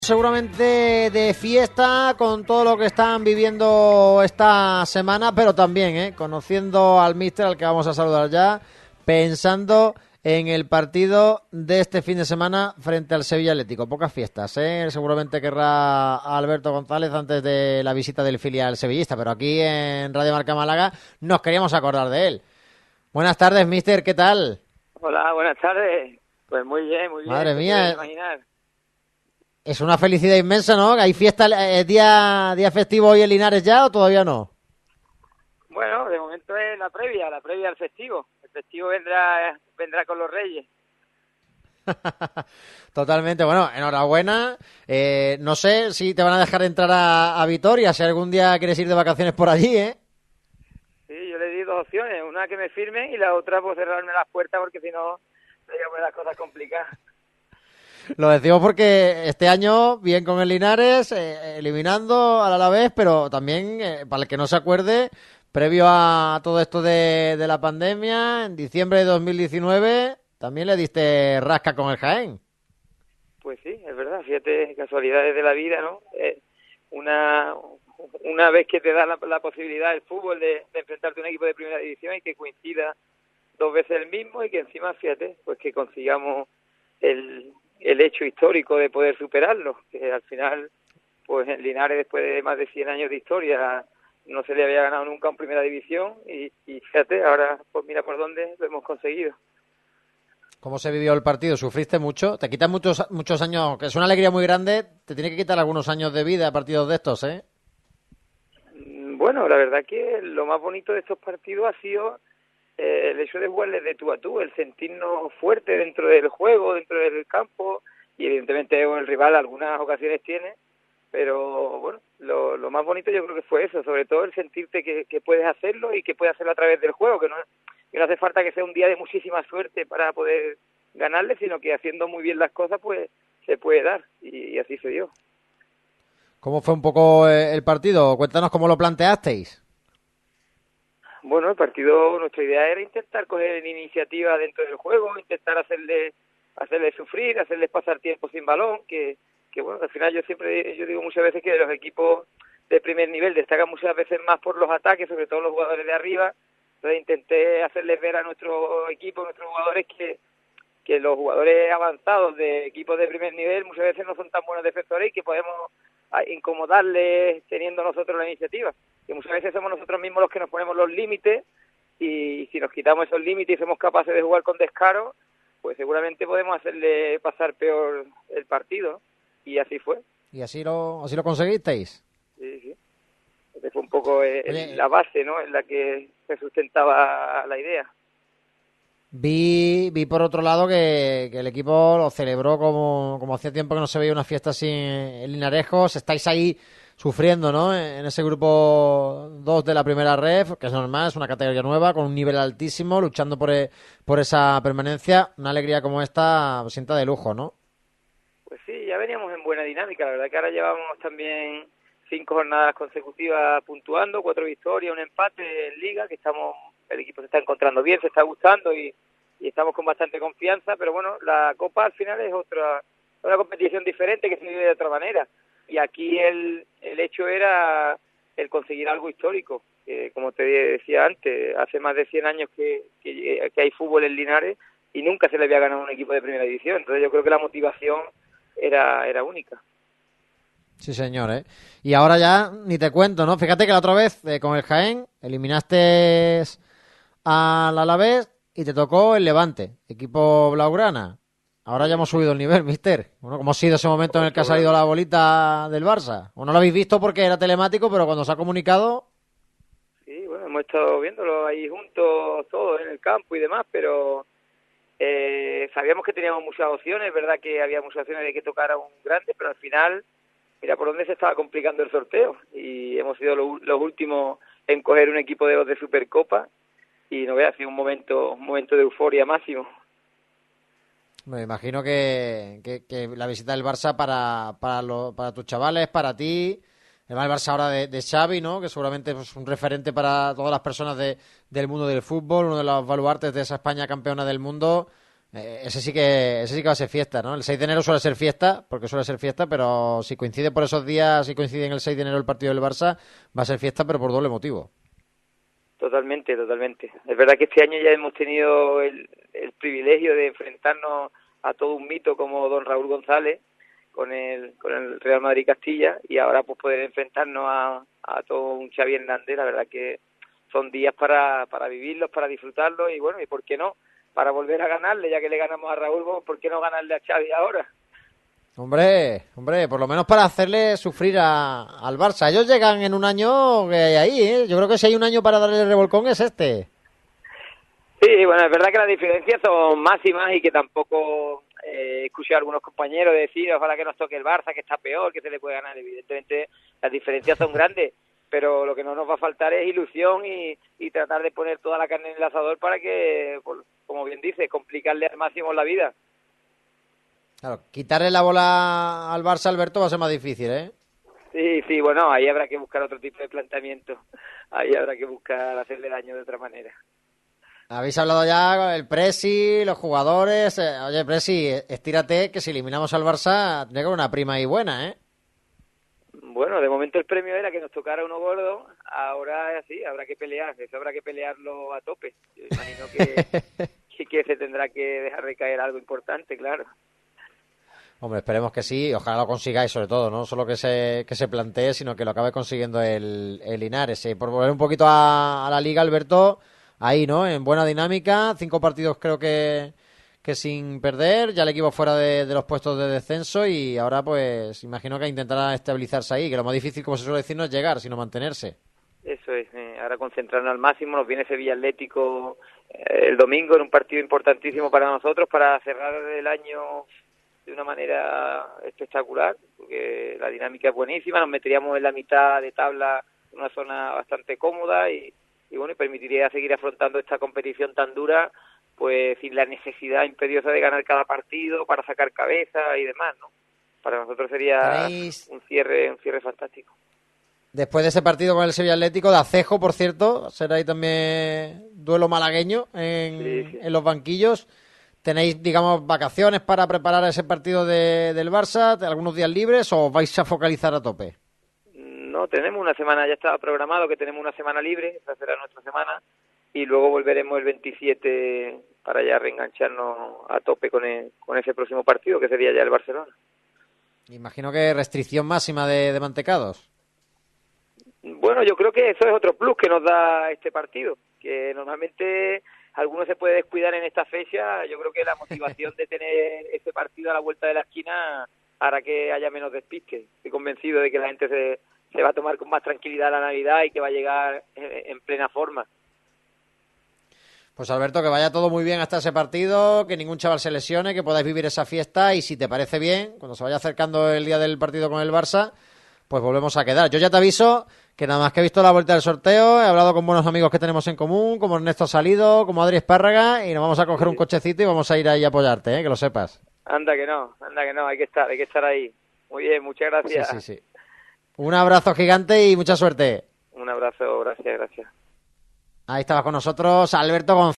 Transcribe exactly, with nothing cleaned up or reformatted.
Seguramente de fiesta con todo lo que están viviendo esta semana, pero también eh, conociendo al míster, al que vamos a saludar ya, pensando en el partido de este fin de semana frente al Sevilla Atlético. Pocas fiestas, ¿eh? Seguramente querrá Alberto González antes de la visita del filial sevillista, pero aquí en Radio Marca Málaga nos queríamos acordar de él. Buenas tardes, míster, ¿qué tal? Hola, buenas tardes. Pues muy bien, muy bien. Madre mía. Imaginar. Es una felicidad inmensa, ¿no? ¿Hay fiesta, eh, día, día festivo hoy en Linares ya o todavía no? Bueno, de momento es la previa, la previa al festivo. El festivo vendrá vendrá con los Reyes. Totalmente, bueno, enhorabuena. Eh, no sé si te van a dejar entrar a, a Vitoria, si algún día quieres ir de vacaciones por allí, ¿eh? Sí, yo le di dos opciones, una que me firme y la otra pues cerrarme las puertas porque si no, se iban a poner las cosas complicadas. Lo decimos porque este año, bien con el Linares, eh, eliminando al Alavés, pero también, eh, para el que no se acuerde, previo a todo esto de, de la pandemia, en diciembre de dos mil diecinueve, también le diste rasca con el Jaén. Pues sí, es verdad, fíjate, casualidades de la vida, ¿no? Eh, una una vez que te da la, la posibilidad el fútbol de, de enfrentarte a un equipo de primera división y que coincida dos veces el mismo y que encima, fíjate, pues que consigamos el... el hecho histórico de poder superarlo, que al final, pues en Linares, después de más de cien años de historia, no se le había ganado nunca en primera división y, y fíjate, ahora pues mira por dónde lo hemos conseguido. ¿Cómo se vivió el partido? ¿Sufriste mucho? Te quitan muchos muchos años, que es una alegría muy grande, te tiene que quitar algunos años de vida a partidos de estos, ¿eh? Bueno, la verdad que lo más bonito de estos partidos ha sido el hecho de jugarles de tú a tú, el sentirnos fuertes dentro del juego, dentro del campo, y evidentemente el rival algunas ocasiones tiene, pero bueno, lo, lo más bonito yo creo que fue eso, sobre todo el sentirte que, que puedes hacerlo y que puedes hacerlo a través del juego, que no, que no hace falta que sea un día de muchísima suerte para poder ganarle, sino que haciendo muy bien las cosas pues se puede dar, y, y así se dio. ¿Cómo fue un poco el partido? Cuéntanos cómo lo planteasteis. Bueno, el partido, nuestra idea era intentar coger iniciativa dentro del juego, intentar hacerle hacerle sufrir, hacerles pasar tiempo sin balón, que, que bueno, al final yo siempre, yo digo muchas veces que los equipos de primer nivel destacan muchas veces más por los ataques, sobre todo los jugadores de arriba, entonces intenté hacerles ver a nuestro equipo, a nuestros jugadores que, que los jugadores avanzados de equipos de primer nivel muchas veces no son tan buenos defensores y que podemos incomodarles teniendo nosotros la iniciativa, que muchas veces somos nosotros mismos los que nos ponemos los límites y si nos quitamos esos límites y somos capaces de jugar con descaro, pues seguramente podemos hacerle pasar peor el partido, ¿no? Y así fue. ¿Y así lo así lo conseguisteis? Sí, sí. Esa fue un poco el, Oye, la base, ¿no?, en la que se sustentaba la idea. Vi, vi por otro lado que, que el equipo lo celebró como, como hacía tiempo que no se veía una fiesta así en Linarejos. Estáis ahí sufriendo, ¿no? En ese grupo dos de la primera ref, que es normal, es una categoría nueva, con un nivel altísimo, luchando por, por esa permanencia. Una alegría como esta sienta de lujo, ¿no? Pues sí, ya veníamos en buena dinámica. La verdad que ahora llevamos también cinco jornadas consecutivas puntuando, cuatro victorias, un empate en Liga, que estamos... el equipo se está encontrando bien, se está gustando y, y estamos con bastante confianza, pero bueno, la Copa al final es otra una competición diferente que se vive de otra manera, y aquí el, el hecho era el conseguir algo histórico, que como te decía antes, hace más de cien años que, que, que hay fútbol en Linares y nunca se le había ganado a un equipo de primera división, entonces yo creo que la motivación era, era única. Sí, señor, ¿eh? Y ahora ya ni te cuento, ¿no? Fíjate que la otra vez eh, con el Jaén eliminaste al Alavés y te tocó el Levante, equipo blaugrana. Ahora ya hemos subido el nivel, mister. Bueno, ¿cómo ha sido ese momento en el que ha salido la bolita del Barça? O no lo habéis visto porque era telemático, pero cuando se ha comunicado... Sí, bueno, hemos estado viéndolo ahí juntos todos en el campo y demás, pero eh, sabíamos que teníamos muchas opciones, es verdad que había muchas opciones de que tocara un grande, pero al final, mira por dónde se estaba complicando el sorteo y hemos sido lo, los últimos en coger un equipo de los de Supercopa. Y no veas, ha sido un momento, un momento de euforia máximo. Me imagino que, que, que la visita del Barça para, para, lo, para tus chavales, para ti, el Barça ahora de, de Xavi, ¿no? Que seguramente es un referente para todas las personas de, del mundo del fútbol, uno de los baluartes de esa España campeona del mundo. Eh, ese sí que ese sí que va a ser fiesta, ¿no? El seis de enero suele ser fiesta, porque suele ser fiesta, pero si coincide por esos días, si coincide en el seis de enero el partido del Barça, va a ser fiesta, pero por doble motivo. Totalmente, totalmente. Es verdad que este año ya hemos tenido el, el privilegio de enfrentarnos a todo un mito como don Raúl González con el con el Real Madrid Castilla, y ahora pues poder enfrentarnos a, a todo un Xavi Hernández. La verdad que son días para, para vivirlos, para disfrutarlos, y bueno, y por qué no, para volver a ganarle, ya que le ganamos a Raúl, ¿por qué no ganarle a Xavi ahora? Hombre, hombre, por lo menos para hacerle sufrir a, al Barça. Ellos llegan en un año que hay ahí, ¿eh? Yo creo que si hay un año para darle el revolcón es este. Sí, bueno, es verdad que las diferencias son máximas y que tampoco eh, escuché a algunos compañeros decir ojalá que nos toque el Barça, que está peor, que se le puede ganar. Evidentemente las diferencias son grandes, pero lo que no nos va a faltar es ilusión y, y tratar de poner toda la carne en el asador para que, por, como bien dice, complicarle al máximo la vida. Claro, quitarle la bola al Barça, Alberto, va a ser más difícil, ¿eh? Sí, sí, bueno, ahí habrá que buscar otro tipo de planteamiento. Ahí habrá que buscar hacerle daño de otra manera. Habéis hablado ya con el Presi, los jugadores. Eh, oye, Presi, estírate, que si eliminamos al Barça, tendría que haber una prima ahí buena, ¿eh? Bueno, de momento el premio era que nos tocara uno gordo, ahora es así, habrá que pelear, eso habrá que pelearlo a tope. Yo imagino que, que, que se tendrá que dejar recaer algo importante, claro. Hombre, esperemos que sí, ojalá lo consigáis sobre todo, no solo que se que se plantee, sino que lo acabe consiguiendo el, el Linares. Y por volver un poquito a, a la Liga, Alberto, ahí, ¿no? En buena dinámica, cinco partidos creo que, que sin perder, ya el equipo fuera de, de los puestos de descenso, y ahora pues imagino que intentará estabilizarse ahí, que lo más difícil, como se suele decir, no es llegar, sino mantenerse. Eso es, eh, ahora concentrarnos al máximo, nos viene Sevilla Atlético eh, el domingo en un partido importantísimo para nosotros, para cerrar el año de una manera espectacular, porque la dinámica es buenísima, nos meteríamos en la mitad de tabla en una zona bastante cómoda y, y bueno, y permitiría seguir afrontando esta competición tan dura, pues sin la necesidad imperiosa de ganar cada partido para sacar cabeza y demás, ¿no? Para nosotros sería ¿Tenéis... un cierre, un cierre fantástico. Después de ese partido con el Sevilla Atlético, de Acejo, por cierto, será ahí también duelo malagueño en, sí, sí. en los banquillos. ¿Tenéis, digamos, vacaciones para preparar ese partido de, del Barça? ¿Algunos días libres o vais a focalizar a tope? No, tenemos una semana, ya estaba programado que tenemos una semana libre, esa será nuestra semana, y luego volveremos el veintisiete para ya reengancharnos a tope con, el, con ese próximo partido, que sería ya el Barcelona. Imagino que restricción máxima de, de mantecados. Bueno, yo creo que eso es otro plus que nos da este partido, que normalmente algunos se puede descuidar en esta fecha. Yo creo que la motivación de tener este partido a la vuelta de la esquina hará que haya menos despiste. Estoy convencido de que la gente se, se va a tomar con más tranquilidad la Navidad y que va a llegar en, en plena forma. Pues Alberto, que vaya todo muy bien hasta ese partido, que ningún chaval se lesione, que podáis vivir esa fiesta, y si te parece bien, cuando se vaya acercando el día del partido con el Barça, pues volvemos a quedar. Yo ya te aviso que nada más que he visto la vuelta del sorteo, he hablado con buenos amigos que tenemos en común, como Ernesto Salido, como Adri Espárraga, y nos vamos a coger un cochecito y vamos a ir ahí a apoyarte, ¿eh? Que lo sepas. Anda que no, anda que no, hay que estar, hay que estar ahí. Muy bien, muchas gracias. Sí, sí, sí. Un abrazo gigante y mucha suerte. Un abrazo, gracias, gracias. Ahí estaba con nosotros Alberto González.